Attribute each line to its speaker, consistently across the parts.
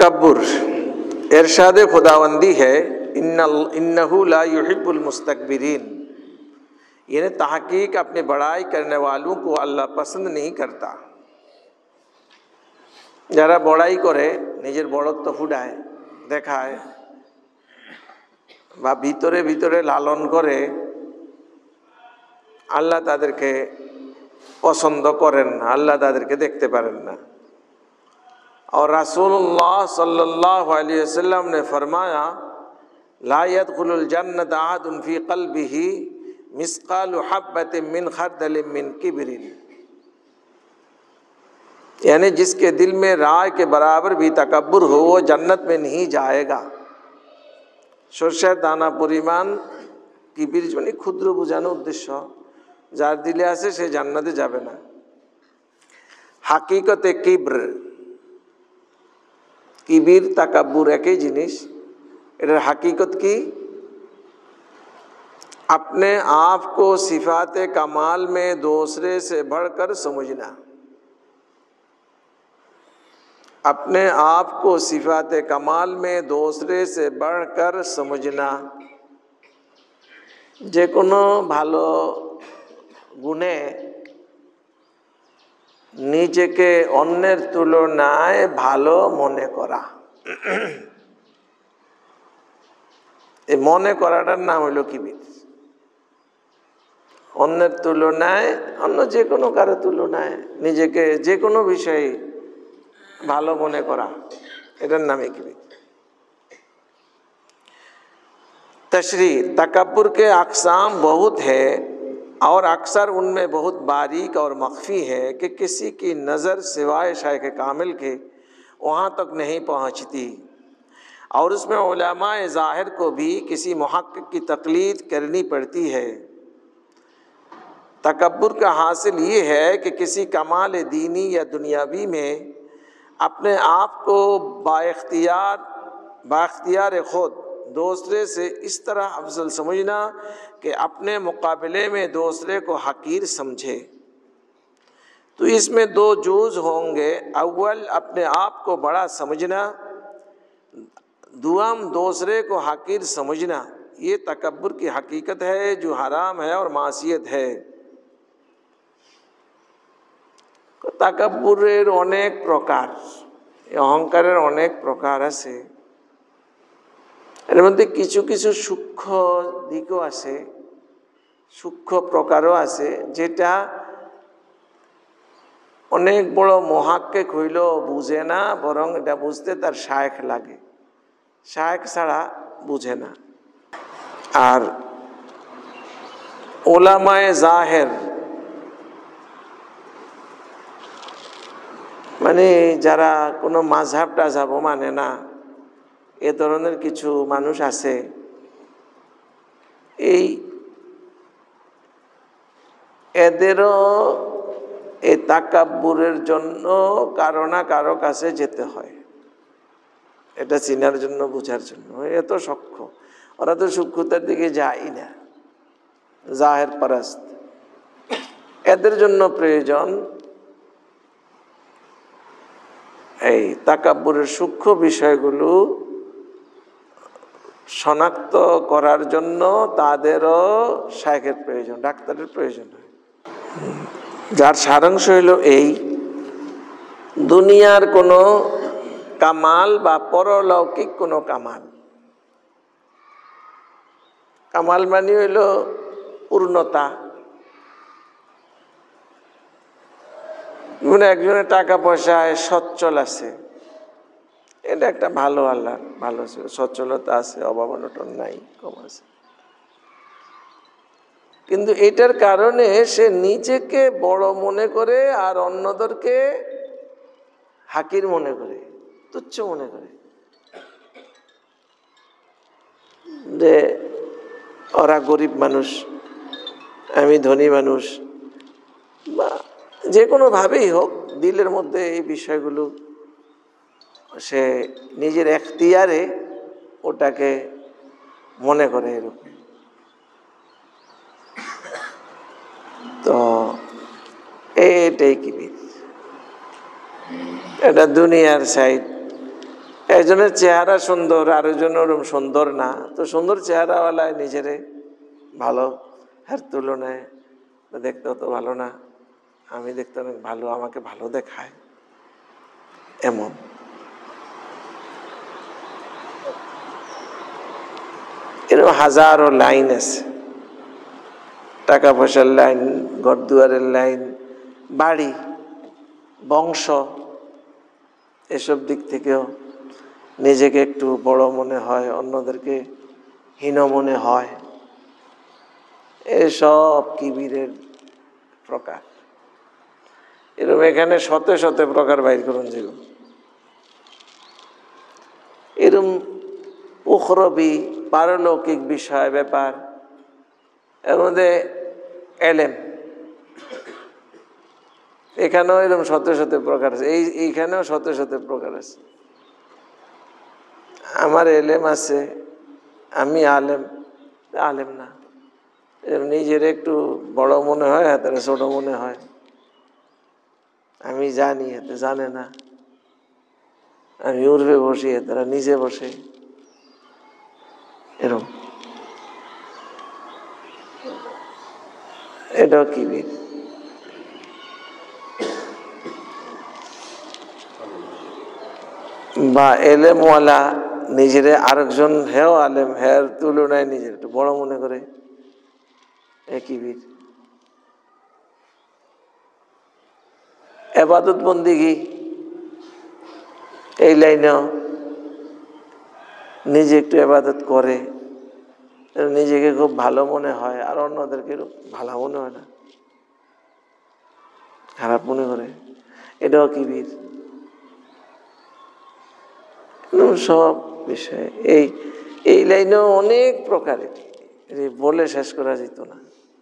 Speaker 1: तकब्बुर इरशाद खुदावंदी है, इन्नहु ला युहिब्बुल मुस्तकबिरीन, यानी तहकीक अपनी बड़ाई करने वालों को अल्लाह पसंद नहीं करता। যারা বড়াই করে, নিজের বড়ত্ব ফুটায় দেখায় বা ভিতরে ভিতরে লালন করে, আল্লাহ তাদেরকে পছন্দ করেন না, আল্লাহ তাদেরকে দেখতে পারেন না। और रसूलुल्लाह सल्लल्लाहु अलैहि वसल्लम ने फरमाया, ला यदखुलुल जन्नत अहदुन फी क़ल्बिही मिस्क़ालु हब्बतिन मिन खर्दलिन मिन किब्रिन, यानी जिसके दिल में राय के बराबर भी तकब्बुर हो वो जन्नत में नहीं जाएगा। সরষের দানা পরিমাণ কিবির মানে ক্ষুদ্র বোঝানোর উদ্দেশ্য, যার দিলে আছে সে জান্নাতে যাবে না। হাকিকতে কিবির তাকাব্বুর একই জিনিস। এটার হাকিকত কি? अपने आप को सिफात कमाल में दूसरे से बढ़कर समझना, अपने आप को सिफात कमाल में दूसरे से बढ़कर समझना। যে কোনো ভালো গুণে নিজেকে অন্যের তুলনায় ভালো মনে করা, এই মনে করাটার নাম হলো কিবির। অন্যের তুলনায়, অন্য যে কোনো কারো তুলনায় নিজেকে যে কোনো বিষয়ে ভালো মনে করা, এটার নামে কিবির। तशरी तकब्बुर के अक़साम बहुत है और अक्सर उनमें बहुत बारीक और मख्फी है कि किसी की नज़र सिवाय शायख कामिल के वहाँ तक नहीं पहुँचती, और उसमें उलमाए ज़ाहिर को भी किसी मुहक्किक की तक़लीद करनी पड़ती है। तकब्बुर का हासिल ये है कि किसी कमाल दीनी या दुनियावी में अपने आप को बाख्तियार खुद दूसरे से इस तरह अफजल समझना कि अपने मुकाबले में दूसरे को हकीर समझे। तो इसमें दो जूज़ होंगे, अव्वल अपने आप को बड़ा समझना, दुआम दूसरे को हकीर समझना। ये तकब्बुर की हकीकत है जो हराम है और मासियत है। তাকাব্বুরের অনেক প্রকার, অহংকারের অনেক প্রকার আছে। এর মধ্যে কিছু কিছু সূক্ষ্ম দিকও আছে, সূক্ষ্ম প্রকারও আছে, যেটা অনেক বড় মুহাক্কিক হইলেও বুঝে না, বরং এটা বুঝতে তার শায়েখ লাগে, শায়েখ ছাড়া বুঝে না। আর উলামায়ে জাহের মানে যারা কোনো মাযহাব টাযহাবও মানে না, এ ধরনের কিছু মানুষ আছে, এদেরও এই তাকাব্বুরের জন্য কারো না কারো কাছে যেতে হয়, এটা চিনার জন্য, বোঝার জন্য। এত সূক্ষ্ম, ওরা তো সূক্ষ্মতার দিকে যায় না, জাহের পারাস্ত। এদের জন্য প্রয়োজন এই তাকাব্বুরের সূক্ষ্ম বিষয়গুলো শনাক্ত করার জন্য তাদেরও শায়েখের প্রয়োজন, ডাক্তারের প্রয়োজন হয়। যার সারাংশ হইল এই, দুনিয়ার কোনো কামাল বা পরলৌকিক কোনো কামাল, কামাল মানে হইল পূর্ণতা। মানে একজনের টাকা পয়সায় সচ্ছল আছে, এটা একটা ভালো, আল্লাহ ভালো সচ্ছলতা আছে, অভাব অনটন নাই, কম আছে। কিন্তু এটার কারণে সে নিজেকে বড় মনে করে আর অন্যদেরকে হাকির মনে করে, তুচ্ছ মনে করে, যে ওরা গরিব মানুষ, আমি ধনী মানুষ, বা যে কোনোভাবেই হোক দিলের মধ্যে এই বিষয়গুলো সে নিজের এখতিয়ারে ওটাকে মনে করে এরকম। তো এটাই কিবির, এটা দুনিয়ার সাইড। একজনের চেহারা সুন্দর, আরেকজনের ওরকম সুন্দর না, তো সুন্দর চেহারাওয়ালায় নিজেরে ভালো, এর তুলনায় দেখতে তো ভালো না, আমি দেখতে অনেক ভালো, আমাকে ভালো দেখায়, এমন। এরকম হাজারো লাইন আছে, টাকা পয়সার লাইন, ঘর দুয়ারের লাইন, বাড়ি, বংশ, এসব দিক থেকেও নিজেকে একটু বড় মনে হয়, অন্যদেরকে হীন মনে হয়, এসব কিবিরের প্রকার। এরকম এখানে শত শত প্রকার বাইর করুন যেগুলো এরকম উখরবি পারলৌকিক বিষয় ব্যাপার, এর মধ্যে এলেম, এখানেও এরকম শত শত প্রকার আছে, এইখানেও শত শত প্রকার আছে। আমার এলেম আছে, আমি আলেম, আলেম না, নিজের একটু বড় মনে হয়, হাতে ছোট মনে হয়, আমি জানি হাতে জানে না, আমি উর্বে বসি তারা নিজে বসে, এরকম। এটাও কিবির। বা এলেমওয়ালা নিজের আরেকজন হেও আলেম, হের তুলনায় নিজের একটু বড় মনে করে, কিবির। এবাদত বন্দিগি, এই লাইনেও নিজে একটু এবাদত করে, নিজেকে খুব ভালো মনে হয়, আর অন্যদেরকে ভালো মনে হয় না, খারাপ মনে করে, এটাও কিবির। সব বিষয়ে এই লাইনেও অনেক প্রকারের, বলে শেষ করা যেত না।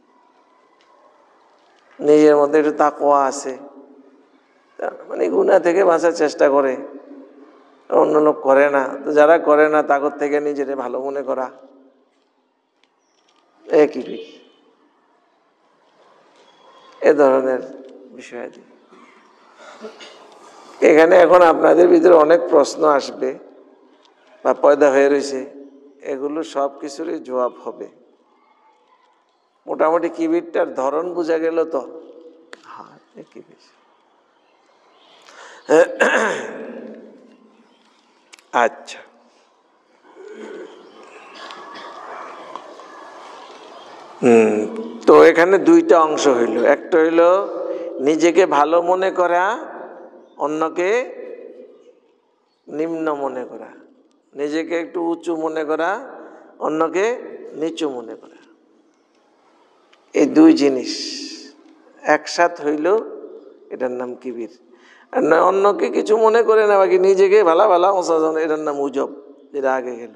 Speaker 1: নিজের মধ্যে একটু তাকওয়া আছে, মানে গুনাহ থেকে বাঁচার চেষ্টা করে, অন্য লোক করে না, তো যারা করে না তাগর থেকে নিজেরে ভালো মনে করা, একই এ ধরনের বিষয়। এখানে এখন আপনাদের ভিতরে অনেক প্রশ্ন আসবে বা পয়দা হয়ে রয়েছে, এগুলো সব কিছুরই জবাব হবে। মোটামুটি কিবিরটার ধরন বোঝা গেল তো? হ্যাঁ, একই বিষয়। আচ্ছা, তো এখানে দুইটা অংশ হইল। একটা হইল নিজেকে ভালো মনে করা, অন্যকে নিম্ন মনে করা, নিজেকে একটু উঁচু মনে করা, অন্যকে নিচু মনে করা। এই দুই জিনিস একসাথ হইল, এটার নাম কিবির। আর না অন্যকে কিছু মনে করে না, বাকি নিজেকে ভালা ভালা অসাজন, এটার নাম উজব, যেটা আগে গেল।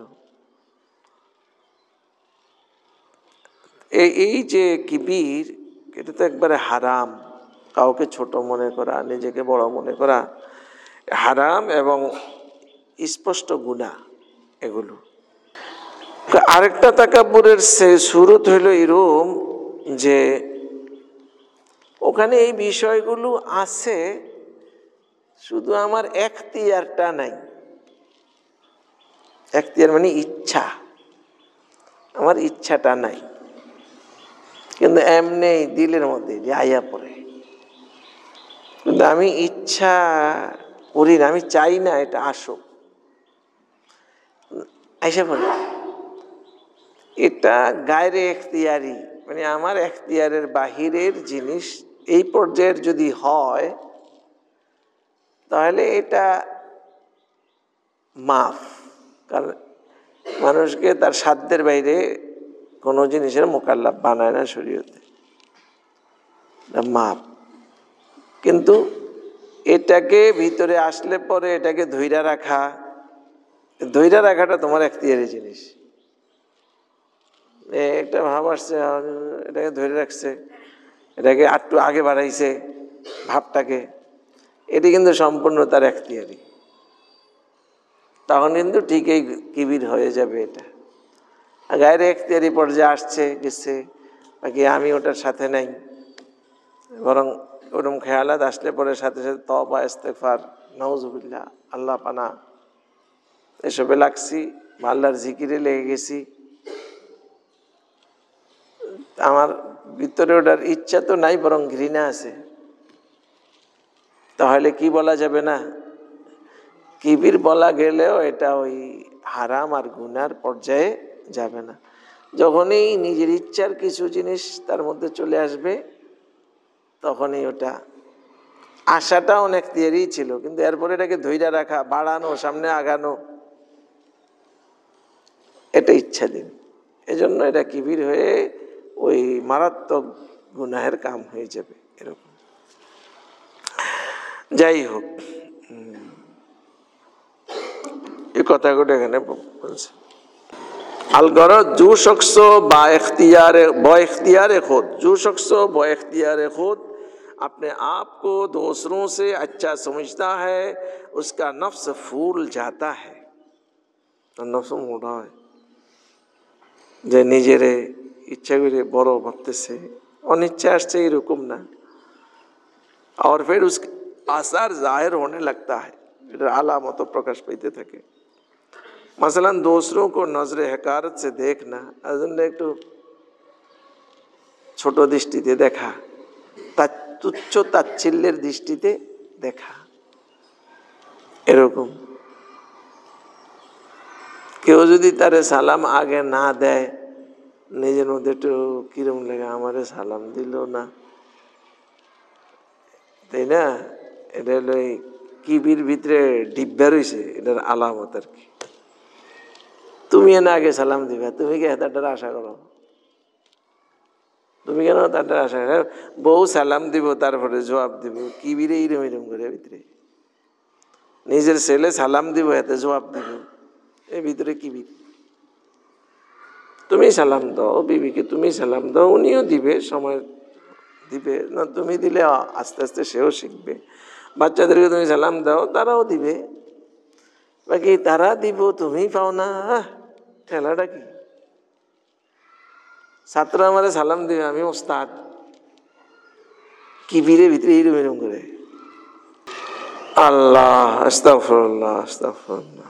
Speaker 1: এই যে কিবির, এটা তো একবারে হারাম। কাউকে ছোট মনে করা, নিজেকে বড় মনে করা হারাম এবং স্পষ্ট গুনাহ এগুলো। আরেকটা তাকাব্বুরের শুরুত হইল এরকম যে ওখানে এই বিষয়গুলো আছে, শুধু আমার এখতিয়ারটা নাই। এখতিয়ার মানে ইচ্ছা, আমার ইচ্ছাটা নাই, কিন্তু এমনি দিলের মধ্যে যে আইয়া পড়ে, কিন্তু আমি ইচ্ছা করি না, আমি চাই না এটা আসুক, আইসা পড়ে। এটা গায়রে এখতিয়ারি, মানে আমার এখতিয়ারের বাহিরের জিনিস এই পর্যায়ের যদি হয়, তাহলে এটা মাফ। কারণ মানুষকে তার সাধ্যের বাইরে কোনো জিনিসের মোকাল্লাফ বানায় না শরীয়তে, মাফ। কিন্তু এটাকে ভিতরে আসলে পরে এটাকে ধইরা রাখাটা তোমার এখতিয়ারি জিনিস। একটা ভাব আসছে, এটাকে ধরে রাখছে, এটাকে একটু আগে বাড়াইছে ভাবটাকে, এটি কিন্তু সম্পূর্ণ তার এখতিয়ারি। তখন কিন্তু ঠিকই কিবির হয়ে যাবে এটা। গায়ের এখতিয়ারি পর্যায়ে আসছে গেছে, বাকি আমি ওটার সাথে নাই, বরং ওরকম খেয়ালাত আসলে পরে সাথে সাথে তওবা ইস্তেগফার, নাউজুবিল্লাহ, আল্লাহ পানা, এসবে লাগছি, আল্লাহর জিকিরে লেগে গেছি, আমার ভিতরে ওটার ইচ্ছা তো নাই, বরং ঘৃণা আছে, তাহলে কি বলা যাবে না? কিবির বলা গেলেও এটা ওই হারাম আর গুনার পর্যায়ে যাবে না। যখনই নিজের ইচ্ছার কিছু জিনিস তার মধ্যে চলে আসবে, তখনই ওটা, আশাটা অনেক দেরি ছিল, কিন্তু এরপরে এটাকে ধৈর্য রাখা, বাড়ানো, সামনে আগানো, এটা ইচ্ছাধীন। এজন্য এটা কিবির হয়ে ওই মারাত্মক গুনাহের কাম হয়ে যাবে এরকম। যাই হোক, এই কথাগুলো এখানে বলছে। अल गरज जो शख्स बाख्तियार खुद, जो शख्स बाख्तियार खुद अपने आप को दूसरों से अच्छा समझता है, उसका नफ्स फूल जाता है। नफ्स मोटा है, যে নিজেরে ইচ্ছা করে বড় ভাবতেছে, অনিচ্ছা আসছে এরকম না, और फिर उसके आसार जाहिर होने लगता है, এটার আলামত প্রকাশ পাইতে থাকে। मसलन दूसरों को नजर हकारत से देखना, একটু ছোট দৃষ্টিতে দেখা, তুচ্ছ তাচ্ছিল্যের দৃষ্টিতে দেখা, এরকম। কেউ যদি তারে সালাম আগে না দেয়, নিজের মধ্যে একটু কিরম লাগে, আমারে সালাম দিল না, তাই না? এটা হলো এই কিবির ভিতরে ডিব্বা রয়েছে, এটার আলামত আর কি। তুমি এনে আগে সালাম দিবা, তুমি কে তার আশা করো? তুমি কেন তার আশা করো? বউ সালাম দিব, তারপরে জবাব দিব, কিবিরে ইরম ইরম করে ভিতরে। নিজের ছেলে সালাম দিব, এতে জবাব দিব, এর ভিতরে কিবির। তুমি সালাম দাও বিবিকে, তুমি সালাম দাও, উনিও দিবে, সময় দিবে না, তুমি দিলে আস্তে আস্তে সেও শিখবে। বাচ্চাদেরকে তুমি সালাম দাও, তারাও দিবে, বাকি তারা দিব, তুমি পাও না, ঠেলাটা কি? ছাত্র আমারে সালাম দিবে, আমি ওস্তাদ, কিবিরের ভিতরে এরম এরম করে। আল্লাহ, আস্তাগফিরুল্লাহ, আস্তাগফিরুল্লাহ।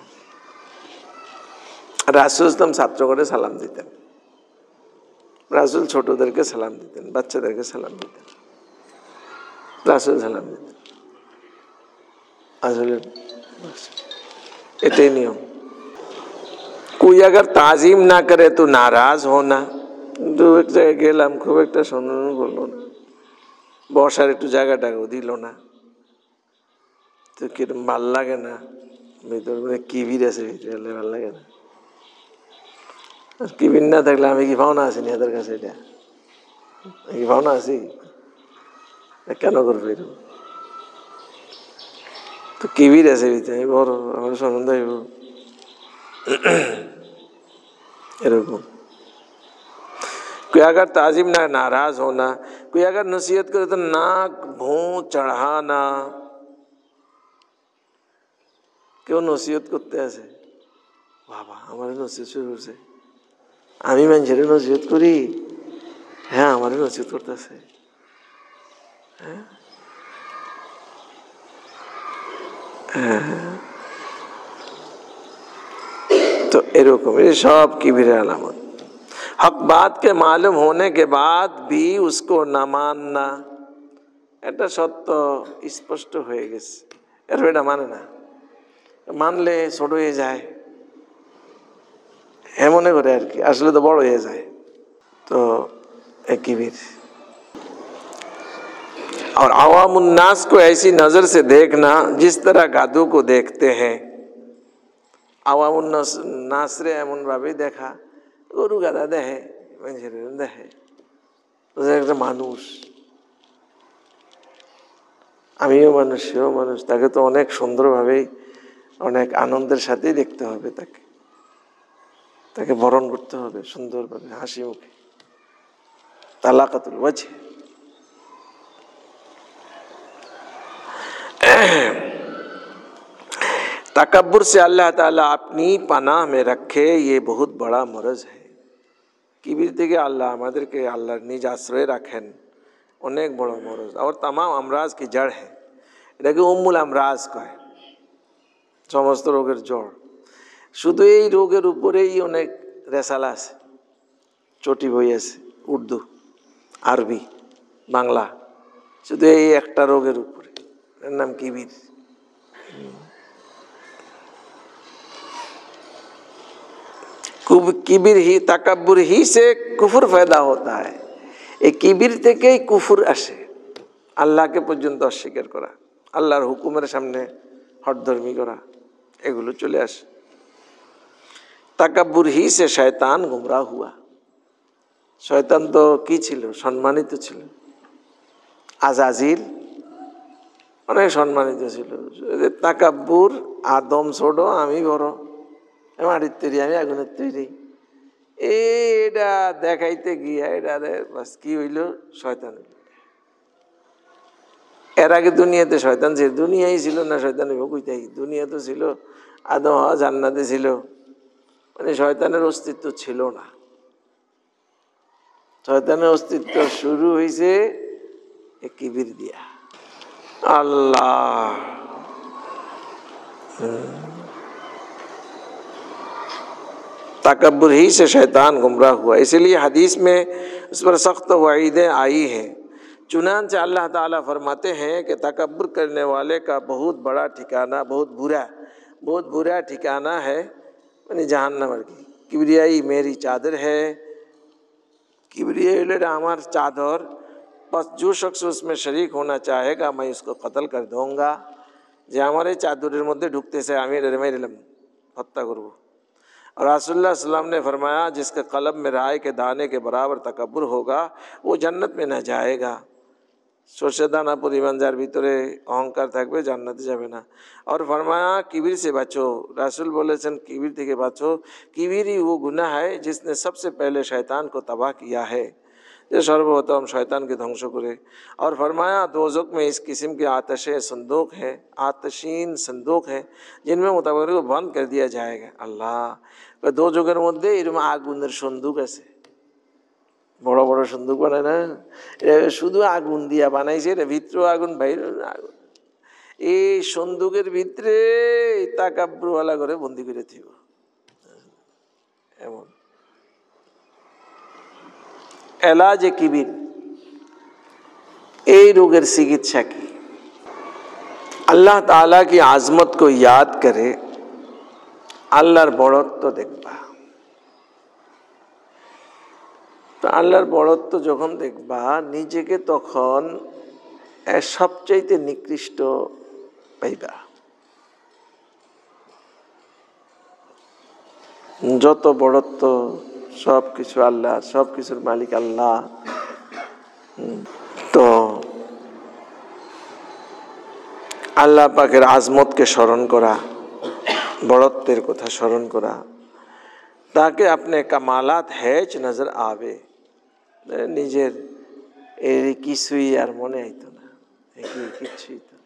Speaker 1: রাসূল ইসলাম ছাত্র করে সালাম দিতেন, রাসূল ছোটদেরকে সালাম দিতেন, বাচ্চাদেরকে সালাম দিতেন, রাসূল সালাম দিতেন। আসলে এটাই নিয়ম। कोई अगर ताजीम ना करे तो नाराज होना। তো এক জায়গায় গেলাম, খুব একটা সম্মান করলো না, বসার একটু জায়গাটাও দিল না, তো কিরম ভাল লাগে না, ভিতর মানে কিবির আছে ভিতরে, ভাল লাগে না। কিবির না থাকলে আমি কি ভাওনা আছি না এদের কাছে? এটা কি ভাওনা আছি? কেন করবো এরকম? তো কিবির আছে ভিতরে, বড় আমার সম্বন্ধ হইব এরকম। कोई अगर ताजिम ना नाराज होना, कोई अगर नसीहत करे तो नाक भों चढ़ाना। কেউ নসিহত করতে আছে, বাবা আমার নসিহত শুরু করছে, আমি মানুষের নসিহত করি, হ্যাঁ আমার নসিহত করতেছে, হ্যাঁ তো এরকম, এই সব কিবিরের আলামত। हक बात के मालूम होने के बाद भी उसको न मानना, এটা সত্য স্পষ্ট হয়ে গেছে, এর এটা মানে না, মানলে ছোট হয়ে যায়, হ্যাঁ মনে করে আর কি, আসলে তো বড় হয়ে যায়, তো কিবির। और आवाम उन्नास को ऐसी नजर से देखना जिस तरह गादू को देखते हैं। आवाम उन्नास रे এমন ভাবে দেখা, গরু গাদা দেখে, মানুষের দেখে, একটা মানুষ, আমিও মানুষ, সেও মানুষ, তাকে তো অনেক সুন্দরভাবেই, অনেক আনন্দের সাথেই দেখতে হবে, তাকে বরণ করতে হবে সুন্দরভাবে, হাসি মুখে, তালাকাতুল ওয়াজহ। तकब्बुर से अल्लाह ताला अपनी पनाह में रखे, ये बहुत बड़ा मरज है। কিবির থেকে আল্লাহ আমাদেরকে আল্লাহর নিজ আশ্রয়ে রাখেন, অনেক বড় মরজ, আর तमाम আমরাজ কি জড় হ্যাঁ, এটাকে উম্মুল আমরাজ কয়, সমস্ত রোগের জড়। শুধু এই রোগের উপরেই অনেক রেসালা আছে, চটি বই আছে, উর্দু, আরবি, বাংলা, শুধু এই একটা রোগের উপরে, এর নাম কিবির। किबिर ही तकब्बुर ही से कुफर पैदा होता है। এই কিবির থেকেই কুফর আসে, আল্লাহকে পর্যন্ত অস্বীকার করা, আল্লাহর হুকুমের সামনে হঠধর্মী করা, এগুলো চলে আসে। তাকাব্বুর হি সে শয়তান গুমরাহ হুয়া। শয়তান তো কি ছিল? সম্মানিত ছিল। আজাজিল অনেক সম্মানিত ছিল। তাকাব্বুর, আদম ছোট আমি বড়, মাটির তৈরি আমি আগুনের তৈরি, এটা দেখাইতে গিয়া এটা বাস কি হইল? শয়তান হইল। এর আগে দুনিয়াতে শয়তান ছিল? দুনিয়াই ছিল না, শয়তান হইব কইতাই? দুনিয়া তো ছিল, আদম হাওয়া জান্নাতে ছিল, মানে শয়তানের অস্তিত্ব ছিল না। শয়তানের অস্তিত্ব শুরু হয়েছে কিবির দিয়া। अल्लाह तकब्बुर ही से शैतान गुमराह हुआ, इसलिए हदीस में उस पर सख्त वईदें आई हैं। चुनांचे अल्लाह ताला फरमाते हैं कि तकब्बुर करने वाले का बहुत बड़ा ठिकाना, बहुत बुरा ठिकाना है, यानी जहन्नम की। किबरियाई मेरी चादर है, किबरियाई हमार चादर, बस जो शख्स उसमें शरीक होना चाहेगा मैं उसको कत्ल कर दूँगा। যে আমার এই চাদরের মধ্যে ঢুকতেছে আমি এটা মেরে দিলাম, হত্যা করব। और रसूलुल्लाह सल्लल्लाहु ने फरमाया जिसके कलब में राय के दाने के बराबर तकब्बुर होगा वो जन्नत में न जाएगा। সরষে দানা পরিমাণ যার ভিতরে অহংকার থাকবে জান্নাতে যাবে না। और फरमाया किबिर से बचो, रसूल বলেছেন किबिर থেকে বাঁচো। किबिर ही वो गुनाह है जिसने सबसे पहले शैतान को तबाह किया है, जो सर्वप्रथम शैतान के ध्वंस करे। और फरमाया दोज़ख में इस किस्म के आतशें संदूक है, आतशीन संदूक है जिनमें मुतबर्रिर को बंद कर दिया जाएगा। अल्लाह दोज़खेर मध्य एरकम आगुनेर संदूक आछे, बड़ बड़ संदूक बानाय ना, शुधु आगुन दिया बानाइछे, एर भितरेও आगुन বাইরেও आगुन। এই संदूकेर भितरे তাকাব্বুরওয়ালা করে বন্দি করে থিব এমন। এলাজ কিবির, এই রোগের চিকিৎসা কি? আল্লাহ তাআলা की आजमत को याद करे, আল্লাহর বড়ত্ব দেখবা। তো আল্লাহর বড়ত্ব যখন দেখবা নিজেকে তখন সবচাইতে নিকৃষ্ট পাইবা। যত বড়ত্ব সব কিছু আল্লাহ, সব কিছুর মালিক আল্লাহ। তো আল্লাহ পাকের আজমতকে স্মরণ করা, বড়ত্বের কথা স্মরণ করা, তাকে আপনি কামালাত হেজ নজর আবে, নিজের এর কিছুই আর মনে আইতো না, কিছুই তো।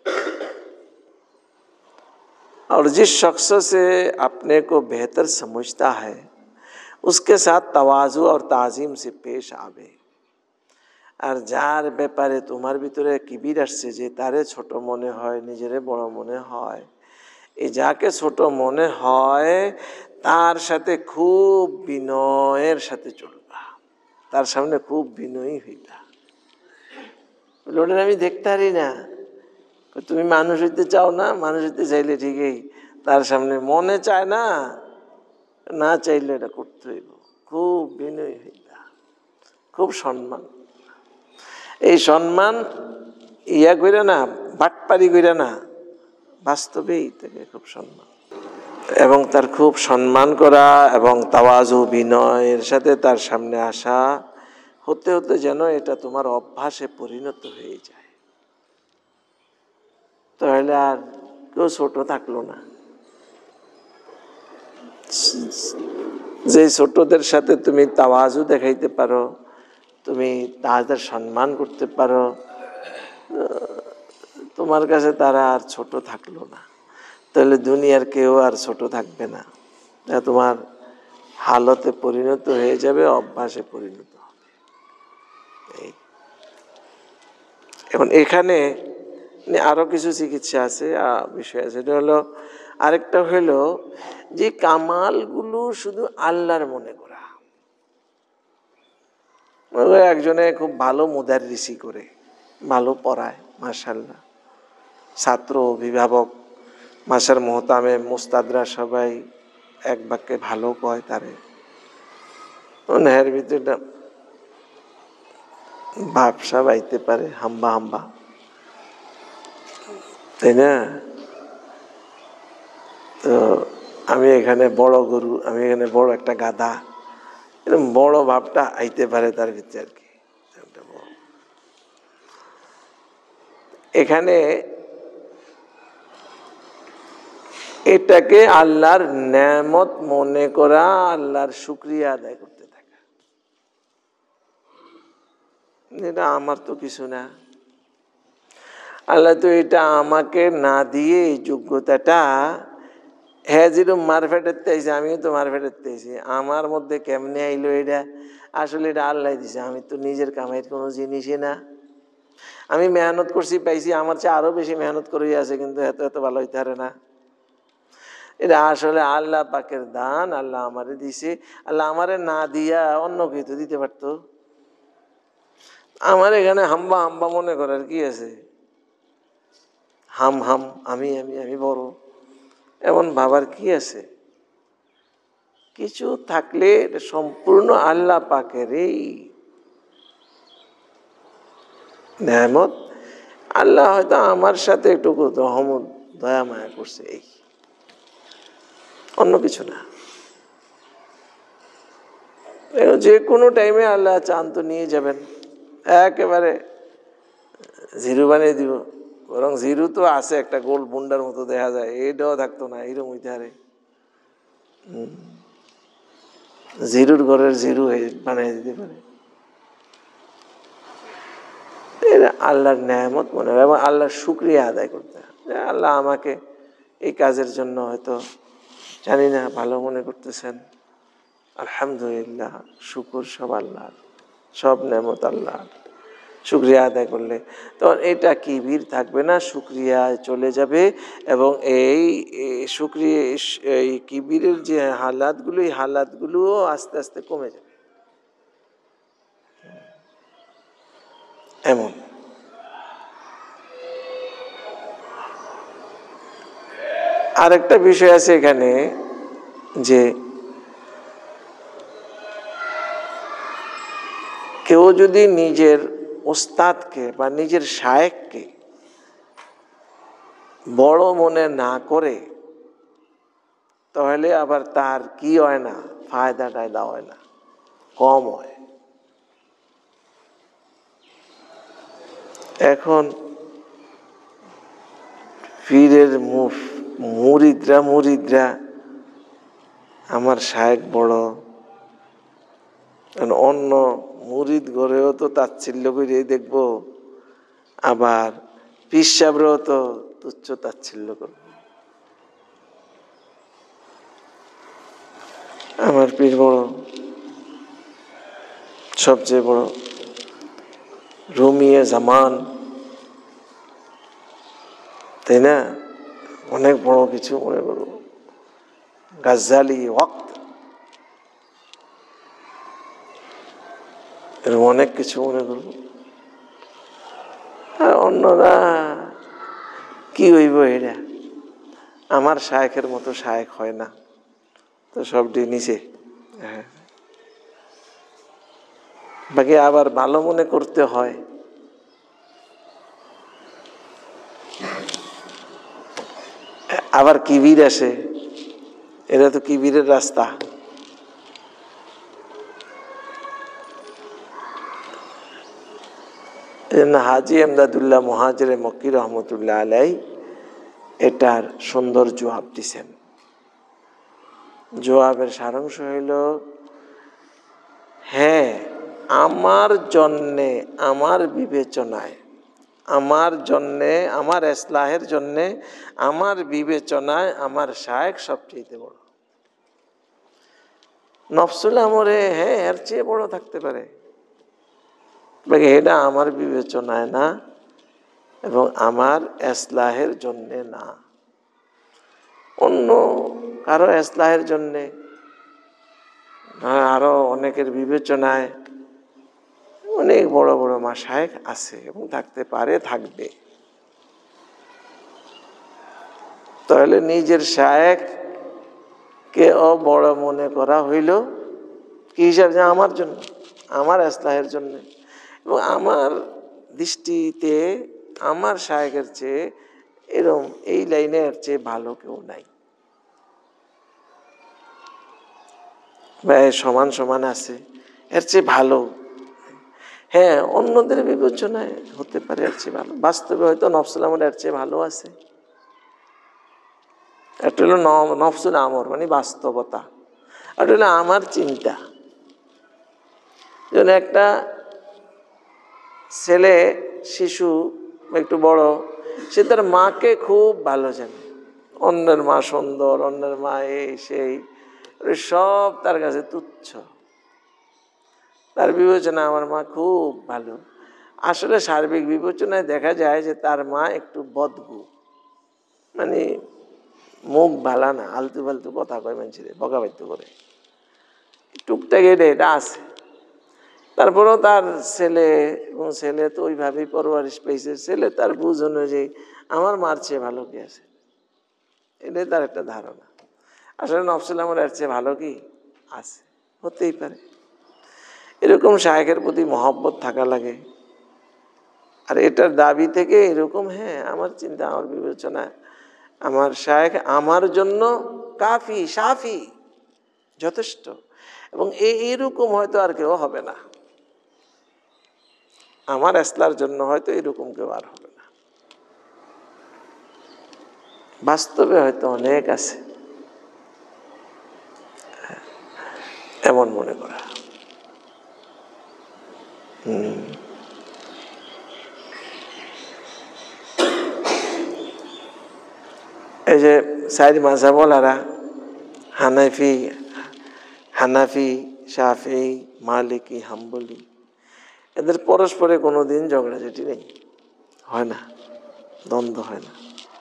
Speaker 1: और जिस शख्स से अपने को बेहतर समझता है उसके साथ तवाज़ु और ताज़ीम से पेश आवे। আর যার ব্যাপারে তোমার ভিতরে কিবির আসছে, যে তারে ছোট মনে হয়, নিজেরে বড় মনে হয়, এই যাকে ছোট মনে হয় তার সাথে খুব বিনয়ের সাথে চলবা, তার সামনে খুব বিনয়ী হইবা। লোটের আমি দেখতে পারি না, তুমি মানুষ হইতে চাও না, মানুষ হইতে চাইলে ঠিকই তার সামনে মনে চায় না, না চাইলে এটা করতে হইব, খুব বিনয়ী হইবা, খুব সম্মান। এই সম্মান ইয়া কইরা না, বাটপারি কইরা না, বাস্তবেই তাকে খুব সম্মান, এবং তার খুব সম্মান করা এবং তাওয়াজু বিনয়ের সাথে তার সামনে আসা হতে হতে যেন এটা তোমার অভ্যাসে পরিণত হয়ে যায়। তাহলে আর কেউ ছোট থাকলো না। যে ছোটদের সাথে তুমি তাওয়াজু দেখাইতে পারো, তুমি তাদের সম্মান করতে পারো, তোমার কাছে তারা আর ছোট থাকলো না। তাহলে দুনিয়ার কেউ আর ছোট থাকবে না, তোমার হালতে পরিণত হয়ে যাবে, অভ্যাসে পরিণত হবে। এখন এখানে আরো কিছু চিকিৎসা আছে, বিষয় আছে। এটা হলো আরেকটা হলো যে কামালগুলো শুধু আল্লাহর মনে করা। একজনে খুব ভালো মুদাররিসি করে, ভালো পড়ায়, মাশাআল্লাহ, ছাত্র অভিভাবক মাসের মোহতামে মুস্তাদরা সবাই এক বাক্যে ভালো কয় তারে, নেহের ভিতরটা ভাবসা বাইতে পারে, হাম্বা হাম্বা, তাই না? তো আমি এখানে বড় গরু, আমি এখানে বড় একটা গাধা, এরকম বড় ভাবটা আইতে পারে তার ভিতরে আর কি। এখানে এটাকে আল্লাহর নেয়ামত মনে করা, আল্লাহর শুকরিয়া আদায় করতে থাকা। এটা আমার তো কিছু না, আল্লাহ তো এটা আমাকে না দিয়ে এই যোগ্যতাটা, হ্যাঁ যেরকম মারফেটের তেইছে, আমিও তো মারফেটের তেইছি, আমার মধ্যে কেমনে আইলো এটা? আসলে এটা আল্লাহ দিছে, আমি তো নিজের কামাইয়ের কোনো জিনিসই না। আমি মেহনত করছি, পাইছি, আমার চেয়ে আরো বেশি মেহনত করে আছে, কিন্তু এত এত ভালো হইতে পারে না। এটা আসলে আল্লাহ পাকের দান, আল্লাহ আমারে দিছে। আল্লাহ আমারে না দিয়া অন্য কেউ তো দিতে পারতো। আমার এখানে হাম্বা হাম্বা মনে করার কি আছে? হাম হাম, আমি আমি আমি বড়, এমন ভাবার কি আছে? কিছু থাকলে সম্পূর্ণ আল্লাহ পাকের এই নেয়ামত। আল্লাহ হয়তো আমার সাথে একটু রহমত দয়া মায়া করছে, এই, অন্য কিছু না। যে কোনো টাইমে আল্লাহ চান তো নিয়ে যাবেন, একেবারে জিরো বানিয়ে দিব। বরং জিরো তো আছে, একটা গোল বুন্ডার মতো দেখা যায়, এটাও থাকতো না, এরকম হইতে পারে। জিরোর ঘরের জিরো বানিয়ে দিতে পারে। এটা আল্লাহর নেয়ামত মনে হয়, এবং আল্লাহর শুকরিয়া আদায় করতে হয়। আল্লাহ আমাকে এই কাজের জন্য হয়তো জানি না ভালো মনে করতেছেন, আলহামদুলিল্লাহ, শুকর সব আল্লাহ, সব নেয়ামত আল্লাহ। শুকরিয়া আদায় করলে তখন এটা কিবির থাকবে না, শুকরিয়ায় চলে যাবে। এবং এই শুকরিয়া, এই কিবিরের যে হালাতগুলো, এই হালাতগুলোও আস্তে আস্তে কমে যাবে। এমন আরেকটা বিষয় আছে এখানে, যে কেউ যদি নিজের ওস্তাদকে বা নিজের শায়েখকে বড় মনে না করে, তাহলে আবার তার কি হয় না, ফায়দা টায়দা হয় না, কম হয়। এখন পীরের মুরিদরা আমার শায়েখ বড়, অন্য মুরিদ ঘরেও তো তাচ্ছিল্য করে দেখবো, আবার পীর সাহেবরাও তো তুচ্ছ তাচ্ছিল্য করবো। আমার পীর বড়, সবচেয়ে বড়, রুমিয়ে জামান, তাই না? অনেক বড় কিছু মনে করবো, গাজ্জালি ওয়াক্ত, এরকম অনেক কিছু মনে করবো। আর অন্যরা কি হইব, এটা আমার শায়েখের মতো শায়েখ হয় না, তো সবটি নিচে। হ্যাঁ, বাকি আবার ভালো মনে করতে হয়। আবার কিবির আসে, এটা তো কিবিরের রাস্তা। হাজী এমদাদুল্লাহ মুহাজিরে মক্কি রহমতুল্লাহ আলাই এটার সুন্দর জবাব দিছেন। জবাবের সারাংশ হইল, হ্যাঁ, আমার জন্যে, আমার বিবেচনায়, আমার জন্যে, আমার ইসলাহের জন্যে, আমার বিবেচনায় আমার শায়েখ সবচেয়ে বড়। নফসুল আমরে হ্যাঁ এর চেয়ে বড় থাকতে পারে, বাকি এটা আমার বিবেচনায় না এবং আমার ইসলাহের জন্যে না। অন্য কারো ইসলাহের জন্যে, আরো অনেকের বিবেচনায় অনেক বড় বড় মাশায়েখ আছে এবং থাকতে পারে, থাকবে। তাহলে নিজের শায়েখকে বড় মনে করা হইল কি হিসাবে? আমার জন্য, আমার ইসলাহের জন্য। এবং আমার দৃষ্টিতে আমার শায়েখের চেয়ে এরকম এই লাইনের চেয়ে ভালো কেউ নাই, সমান সমান আছে, এর চেয়ে ভালো। হ্যাঁ, অন্যদের বিবেচনায় হতে পারে এর চেয়ে ভালো, বাস্তবে হয়তো নফসুল আমর এর চেয়ে ভালো আছে। একটা হলো নফসুল আমর মানে বাস্তবতা, আর হলো আমার চিন্তা। যেন একটা ছেলে, শিশু একটু বড়, সে তার মাকে খুব ভালো জানে, অন্যের মা সুন্দর, অন্যের মা এই সেই, সব তার কাছে তুচ্ছ। তার বিবেচনা আমার মা খুব ভালো। আসলে সার্বিক বিবেচনায় দেখা যায় যে তার মা একটু বদগু, মানে মুখ ভালা না, আলতু ফালতু কথা কয়, মানুষের বকাবাদ্য করে, টুকটাক এটা আছে। তারপরেও তার ছেলে, এবং ছেলে তো ওইভাবেই পরওয়ারিশ পেয়েছে, ছেলে তার বুঝ অনুযায়ী আমার মার চেয়ে ভালো কি আছে, এটাই তার একটা ধারণা। আসলে নফসুল আমর এর চেয়ে ভালো কি আছে, হতেই পারে। এরকম শায়েখের প্রতি মহব্বত থাকা লাগে। আর এটার দাবি থেকে এরকম, হ্যাঁ আমার চিন্তা, আমার বিবেচনা, আমার শায়েখ আমার জন্য কাফি, সাফি, যথেষ্ট, এবং এইরকম হয়তো আর কেউ হবে না, আমার ইসলার জন্য হয়তো এরকম কেউ আর হবে না। বাস্তবে হয়তো অনেক আছে এমন মনে করা। এই যে চার মাযহাবওয়ালারা, হানাফি, শাফি, মালিকি, হাম্বলি, এদের পরস্পরে কোনোদিন ঝগড়াঝাটি নেই, হয় না, দ্বন্দ্ব হয় না।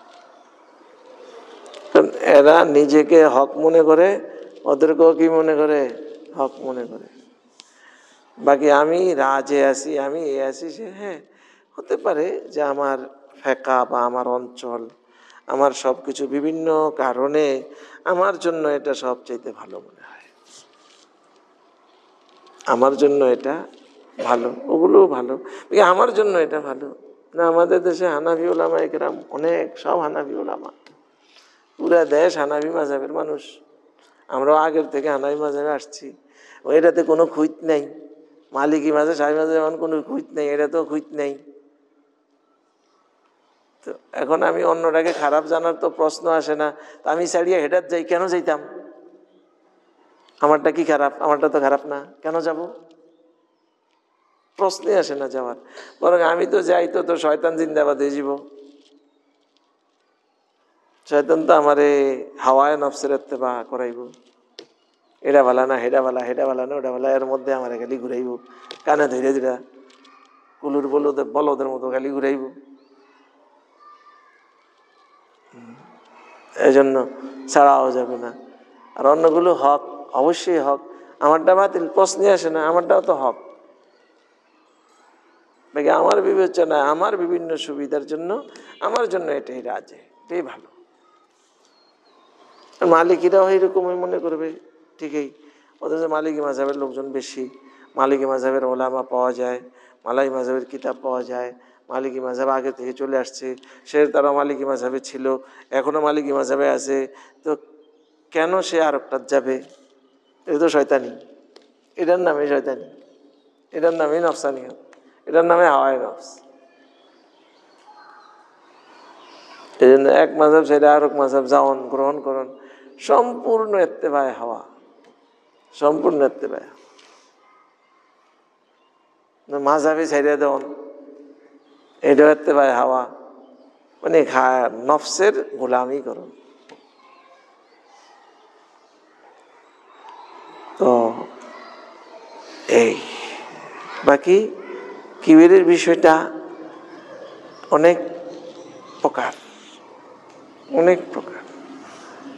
Speaker 1: কারণ এরা নিজেকে হক মনে করে, ওদেরকেও কি মনে করে, হক মনে করে। বাকি আমি রাজে আছি, আমি এ আছি, সে, হ্যাঁ হতে পারে যে আমার ফেকা বা আমার অঞ্চল, আমার সব কিছু বিভিন্ন কারণে আমার জন্য এটা সবচাইতে ভালো মনে হয়, আমার জন্য এটা ভালো, ওগুলোও ভালো, আমার জন্য এটা ভালো না। আমাদের দেশে হানাফি ওলামা একরাম অনেক, সব হানাফি ওলামা, পুরা দেশ হানাফি মাযহাবের মানুষ। আমরাও আগের থেকে হানাফি মাযহাবে আসছি, এটাতে কোনো খুঁত নেই। মালিকি মাঝে, শাফি মাঝে এমন কোনো খুঁত নেই, এটা তো খুঁত নেই। তো এখন আমি অন্যটাকে খারাপ জানার তো প্রশ্ন আসে না, তো আমি ছাড়িয়ে হেডার যাই, কেন যাইতাম? আমারটা কি খারাপ? আমারটা তো খারাপ না, কেন যাব? প্রশ্নে আসে না যাওয়ার। বরং আমি তো যাই তো শয়তান জিন্দাবাদ হয়ে যাব। শয়তান তো আমারে হাওয়ায় নফসের ইত্তেবা করাইব, এটা ভালা না, হেডা ভালা, হেডা ভালা না, ওটা ভালা, এর মধ্যে আমার খালি ঘুরাইব, কানে ধীরে ধীরে কুলুর বলদের মতো খালি ঘুরাইব। এই জন্য ছাড়াও যাবে না। আর অন্যগুলো হক, অবশ্যই হক, আমারটা বাতিল, প্রশ্নে আসে না, আমারটাও তো হক। নাকি আমার বিবেচনায়, আমার বিভিন্ন সুবিধার জন্য, আমার জন্য এটাই রাজে, এটাই ভালো। মালিকিরাও এইরকমই মনে করবে, ঠিকই। অথচ মালিকি মাযহাবের লোকজন বেশি, মালিকি মাযহাবের ওলামা পাওয়া যায়, মালিকি মাযহাবের কিতাব পাওয়া যায়, মালিকি মাযহাব আগে থেকে চলে আসছে, সে তারা মালিকি মাযহাবে ছিল, এখনো মালিকি মাযহাবে আছে, তো কেন সে আরেকটা যাবে? এটা তো শয়তানি, এটার নামে শয়তানি, এটার নামে নফসানিয়ত, এটার নামে হাওয়ায়ে নফস। এই জন্য এক মাযহাব ছেড়ে আরেক মাযহাব যাওন, গ্রহণ করুন, সম্পূর্ণ ইত্তেবায়ে হাওয়া, সম্পূর্ণ ইত্তেবায়ে। মাযহাবে ছেড়ে দেন, এটাও ইত্তেবায়ে হাওয়া, মানে নফসের গোলামি করুন। তো এই বাকি কিবিরের বিষয়টা অনেক প্রকার, অনেক প্রকার।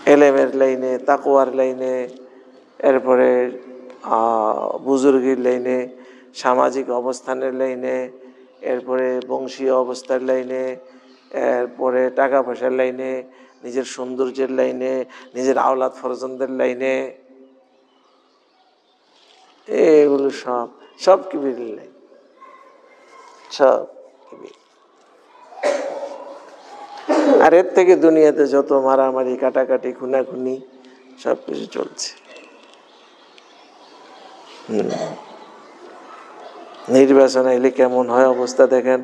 Speaker 1: এলেমের লাইনে, তাকওয়ার লাইনে, এরপরে বুজুর্গির লাইনে, সামাজিক অবস্থানের লাইনে, এরপরে বংশীয় অবস্থার লাইনে, এরপরে টাকা পয়সার লাইনে, নিজের সৌন্দর্যের লাইনে, নিজের আওলাদ ফরজনদের লাইনে, এগুলো সব কিবির লাইন, সব কিবির। আর এর থেকে দুনিয়াতে যত মারামারি, কাটাকাটি, খুনাখুনি সব কিছু চলছে। নির্বাচন এলে কেমন হয় অবস্থা দেখেন,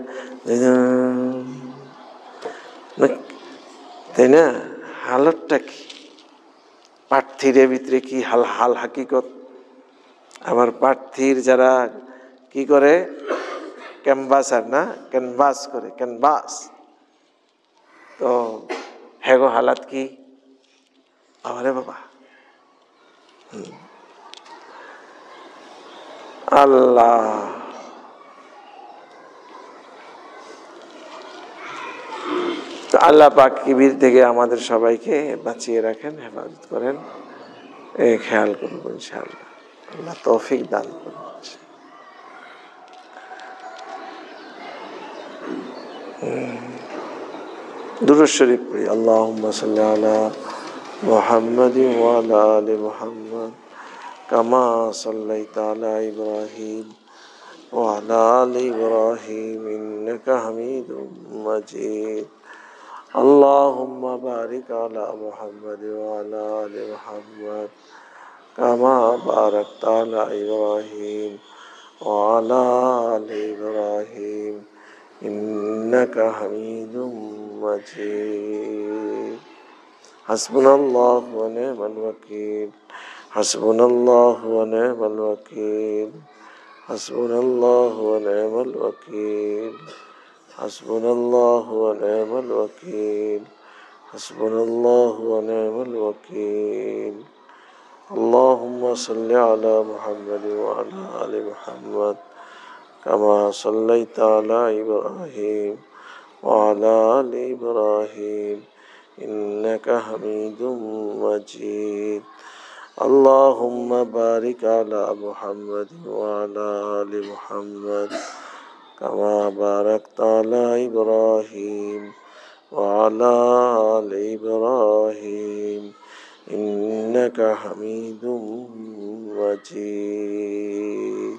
Speaker 1: তাই না? হালতটা কি, প্রার্থীর ভিতরে কি হাল হাকিকত। আবার প্রার্থীর যারা কি করে, ক্যানভাসার না, ক্যানভাস করে, ক্যানভাস, তো হেগো হালাত কি, আরে বাবা, আল্লাহ। তো আল্লাহ পাক কিবির থেকে আমাদের সবাইকে বাঁচিয়ে রাখেন, হেফাজত করেন, খেয়াল করবো ইনশাআল্লাহ। আল্লাহ তৌফিক দান করুন। দুরূদ শরীফ পড়ি। আল্লাহুম্মা সাল্লি আলা মুহাম্মাদিন ওয়া আলা আলি মুহাম্মাদ কামা সাল্লাইতা আলা ইব্রাহিম ওয়া আলা আলি ইব্রাহিম ইন্নাকা হামিদুম মাজিদ। আল্লাহুম্মা বারিক আলা মুহাম্মাদিন ওয়া আলা আলি মুহাম্মাদ কামা বারাকতা আলা ইব্রাহিম ওয়া আলা আলি ইব্রাহিম ইন্নাকা হামিদুম মাজিদ। হাসবুনাল্লাহু ওয়া নি'মাল ওয়াকিল, হাসবুনাল্লাহু ওয়া নি'মাল ওয়াকিল, হাসবুনাল্লাহু ওয়া নি'মাল ওয়াকিল, হাসবুনাল্লাহু ওয়া নি'মাল ওয়াকিল, হাসবুনাল্লাহু ওয়া নি'মাল ওয়াকিল। আল্লাহুম্মা সাল্লি আলা মুহাম্মাদিন ওয়া আলা আলি মুহাম্মাদ কামা সাল্লাইতা আলা ইব্রাহিম ওয়া আলা আলি ইব্রাহিম ইন্নাকা হামিদুম মাজিদ। আল্লাহুম্মা বারিক আলা মুহাম্মাদিন ওয়া আলা আলি মুহাম্মাদ কামা বারাকতা আলা ইব্রাহিম ওয়া আলা আলি ইব্রাহিম ইন্নাকা হামিদুম মাজিদ।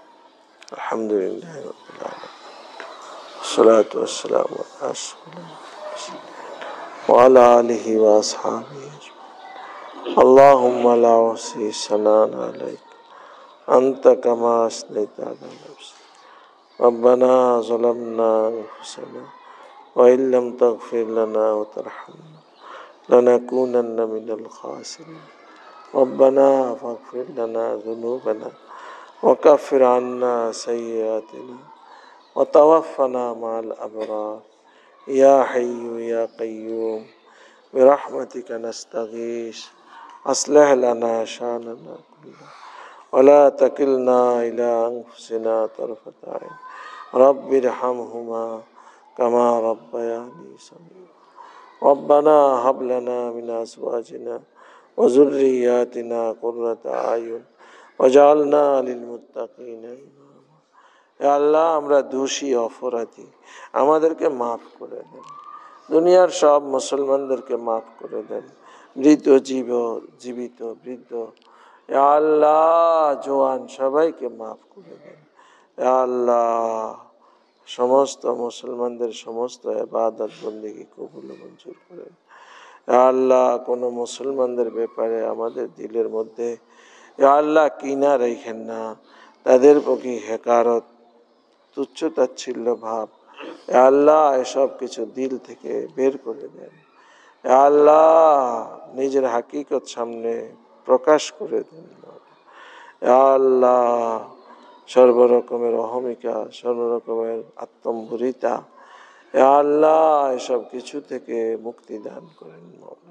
Speaker 1: আলহামদুলিল্লাহি রাব্বিল আলামিন, আসসালাতু ওয়াসসালামু আলা রাসূলিল্লাহ ওয়া আলা আলিহি ওয়া আসহাবিহি আজমাইন। আল্লাহুম্মা লা উহসি সানান আলাইক আনতা কামা আসনাইতা আলা নাফসিক। রব্বানা যালামনা আনফুসানা ওয়া ইল্লাম তাগফির লানা ওয়া তারহামনা লানাকুনান্না মিনাল খাসিরিন। রব্বানা ফাগফির লানা যুনুবানা ওয়া কাফির আন্না সাইয়্যাতিনা ওয়া তাওয়াফফানা মা'আল আবরার। ইয়া হাইয়্যু ইয়া কাইয়্যুম বিরহমাতিকা নাস্তাগীস আসলিহ লানা শা'নানা কুল্লাহু ওয়া লা তাকিলনা ইলা আনফুসিনা তারফাতা আইন। রাব্বিরহামহুমা কামা রাব্বায়ানি সগীরা। রব্বানা হাব লানা মিন আজওয়াজিনা ওয়া যুররিয়্যাতিনা কুররাতা আয়ুন ওয়াজআলনা লিল মুত্তাকিনা ইমামা। হে আল্লাহ, আমরা দোষী, অপরাধী, আমাদেরকে মাফ করে দেন। দুনিয়ার সব মুসলমানদেরকে মাফ করে দেন, মৃত জীবিত বৃদ্ধ, হে আল্লাহ জওয়ান সবাইকে মাফ করে দেন। হে আল্লাহ, সমস্ত মুসলমানদের সমস্ত ইবাদত বন্দেগী কবুল মঞ্জুর করেন। হে আল্লাহ, কোনো মুসলমানদের ব্যাপারে আমাদের দিলের মধ্যে হে আল্লাহ কিনা রেখেন না, তাদের প্রতি হেকারত, তুচ্ছতাচ্ছিল্য ভাব হে আল্লাহ এসব কিছু দিল থেকে বের করে দেন। হে আল্লাহ, নিজের হাকিকত সামনে প্রকাশ করে দেন। হে আল্লাহ, সর্বরকমের অহমিকা, সর্বরকমের আত্মম্ভরিতা হে আল্লাহ এসব কিছু থেকে মুক্তি দান করেন।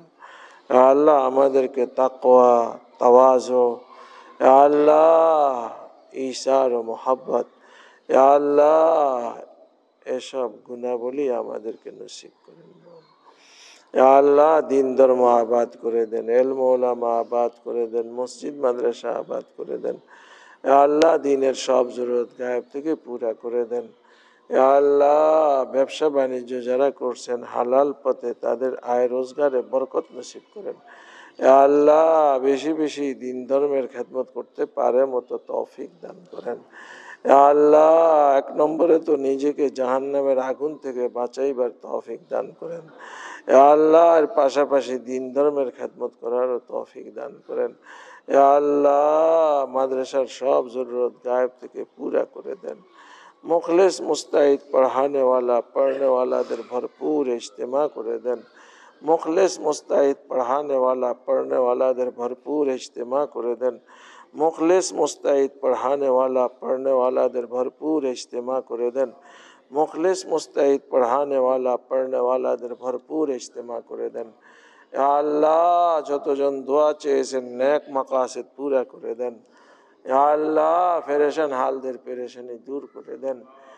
Speaker 1: হে আল্লাহ, আমাদেরকে তাকওয়া, তাওয়াজু, হে আল্লাহ ঈসার ও মোহাব্বত, হে আল্লাহ এসব গুণাবলী আমাদেরকে নসিব করেন। আল্লাহ দিন ধর্ম আবাদ করে দেন, এলম ওলামা আবাদ করে দেন, মসজিদ মাদ্রাসা আবাদ করে দেন। আল্লাহ দিনের সব জরুরত গায়েব থেকে পুরা করে দেন। আল্লাহ ব্যবসা বাণিজ্য যারা করছেন হালাল পথে তাদের আয় রোজগারে বরকত নসিব করেন। আল্লাহ বেশি বেশি দিন ধর্মের খেদমত করতে পারে মতো তৌফিক দান করেন। আল্লাহ এক নম্বরে তো নিজেকে জাহান্নামের আগুন থেকে বাঁচাইবার তৌফিক দান করেন। আল্লাহ এর পাশাপাশি দিন ধর্মের খেদমত করারও তৌফিক দান করেন। আল্লাহ মাদ্রাসার সব জরুরত গায়েব থেকে পুরা করে দেন। मुखलिस मुस्तैद पढ़ाने वाला पढ़ने वालाদের भरपूर इज्तिमा করে দেন। मुखलिस मुस्तैद पढ़ाने वाला पढ़ने वालाদের भरपूर इज्तिमा করে দেন। मुखलिस मुस्तैद पढ़ाने वाला पढ़ने वालाদের भरपूर इज्तिमा করে দেন। मुखलिस मुस्तैद पढ़ाने वाला पढ़ने वालाদের भरपूर इज्तिमा করে দেন। আল্লাহ যতজন দোয়া চেয়েছেন নেক মাকাসিদ পুরা করে দেন। আল্লাহ পেরেশান হালদের পেরেশানি দূর করে দেন।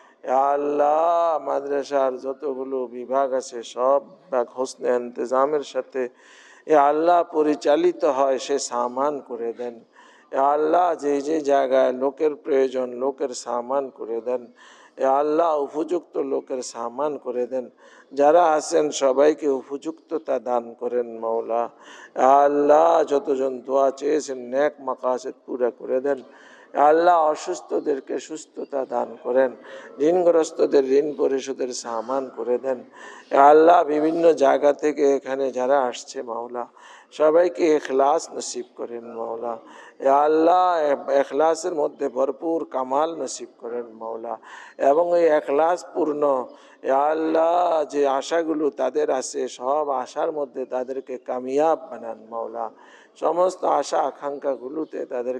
Speaker 1: আল্লাহ মাদ্রাসার যতগুলো বিভাগ আছে সব বিভাগ হোসনে ইন্তজামের সাথে আল্লাহ পরিচালিত হয় সে সামান করে দেন। আল্লাহ যে যে জায়গায় লোকের প্রয়োজন লোকের সামান করে দেন। আল্লাহ উপযুক্ত লোকের সামান করে দেন। যারা আছেন সবাইকে উপযুক্ততা দান করেন মৌলা। আল্লাহ যতজন দোয়া চেয়েছেন নেক মাকাসিদ পুরা করে দেন। আল্লাহ অসুস্থদেরকে সুস্থতা দান করেন। ঋণগ্রস্তদের ঋণ পরিশোধের সামান করে দেন। আল্লাহ বিভিন্ন জায়গা থেকে এখানে যারা আসছে মাওলা সবাইকে ইখলাস নসিব করেন মাওলা। আল্লাহ ইখলাসের মধ্যে ভরপুর কামাল নসিব করেন মাওলা। এবং এই ইখলাস পূর্ণ আল্লাহ যে আশাগুলো তাদের আছে সব আশার মধ্যে তাদেরকে কামিয়াব বানান মাওলা। সমস্ত আশা আকাঙ্ক্ষাগুলোতে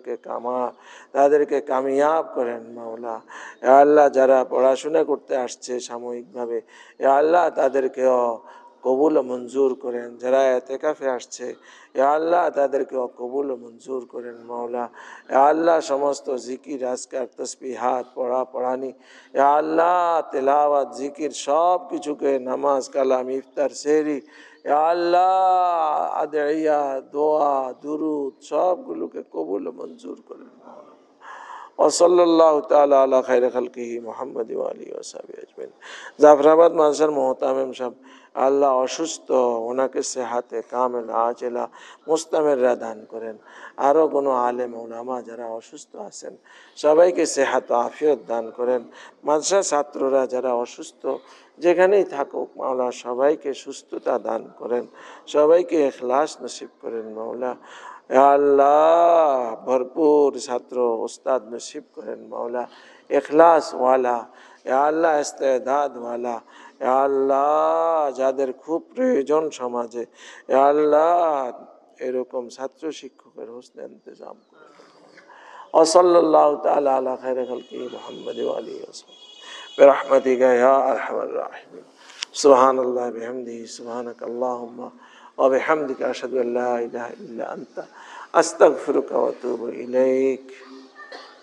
Speaker 1: তাদেরকে কামিয়াব করেন মাওলা। আল্লাহ যারা পড়াশোনা করতে আসছে সাময়িকভাবে আল্লাহ তাদেরকেও কবুল মঞ্জুর করেন। যারা এতেকাফে আসছে আল্লাহ তাদেরকেও কবুল মঞ্জুর করেন মাওলা। আল্লাহ সমস্ত জিকির আজকার তসবিহাত পড়ানি আল্লাহ তেলাওয়াত জিকির সব কিছুকে নামাজ কালাম ইফতার সেহরি আল্লাহ আদিয়া দোয়া দুরুদ সবগুলোকে কবুল মঞ্জুর করেন। ওসল্লাল্লাহু তাআলা আলা খায়রি খালকিহি মুহাম্মদ ওয়া আলিহি ওয়া সাহবিহি আজমাইন। জাফরাবাদ মানসার মোহতামিম সাহেব আল্লাহ অসুস্থ, ওনাকে সেহাতে কামেল আজেলা মুস্তামেররা দান করেন। আরও কোনো আলেম ওলামা যারা অসুস্থ আছেন সবাইকে সেহাত আফিয়ত দান করেন। মাদ্রাসা ছাত্ররা যারা অসুস্থ যেখানেই থাকুক মাওলা সবাইকে সুস্থতা দান করেন, সবাইকে ইখলাস নসিব করেন মাওলা। আল্লাহ ভরপুর ছাত্র ওস্তাদ নসিব করেন মাওলা। ইখলাসওয়ালা আল্লাহ ইস্তেদাদওয়ালা আল্লাহ যাদের খুব প্রয়োজন সমাজে আল্লাহ এরকম ছাত্র শিক্ষকের হোসনে ইন্তজাম করেন। ওসল্লাল্লাহু তাআলা আলা খায়রি খালকিহি মুহাম্মদ ওয়া আলিহি ওয়াসাল্লাম বিরহমাতিকা ইয়া আরহামার রাহিমিন। সুবহানাল্লাহি বিহামদিহি সুবহানাকাল্লাহুম্মা ওয়া বিহামদিকা আশহাদু আল্লা ইলাহা ইল্লা আনতা আস্তাগফিরুকা ওয়া আতুবু ইলাইক।